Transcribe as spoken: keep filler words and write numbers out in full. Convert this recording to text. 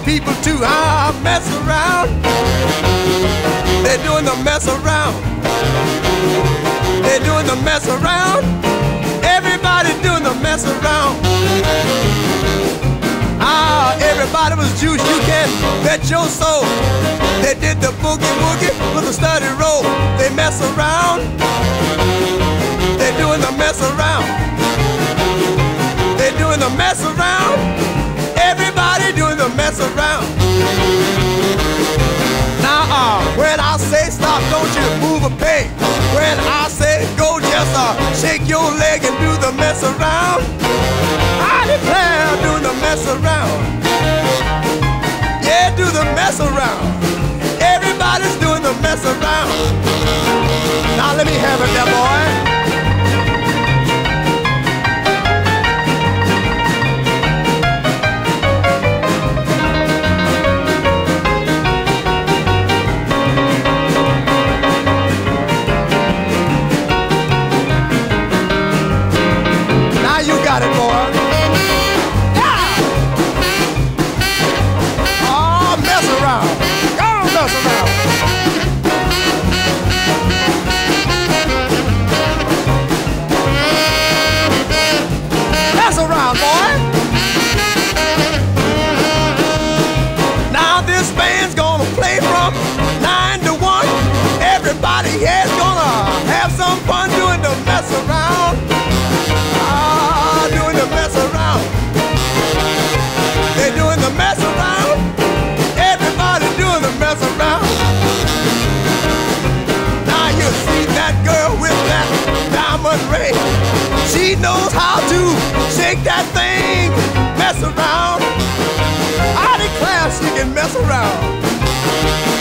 people to ah, mess around. They're doing the mess around. They're doing the mess around. Everybody doing the mess around. Ah, everybody was juice, you can bet your soul. They did the boogie woogie with a study roll. They mess around. They're doing the mess around. They're doing the mess around. Everybody doing the mess around. Now, uh, when I say stop, don't you move a peg. When I say go, just uh, shake your leg and do the mess around. I declare, doing the mess around. Yeah, do the mess around. Everybody's doing the mess around. Now let me have it there, boy. Got it, boy. Yeah. Oh, mess around. Go on, mess around. Mess around, boy. Now this band's gonna play from nine to one. Everybody here's gonna have some fun doing the mess around. Doing the mess around. They're doing the mess around. Everybody doing the mess around. Now you see that girl with that diamond ring. She knows how to shake that thing, mess around. I declare she can mess around.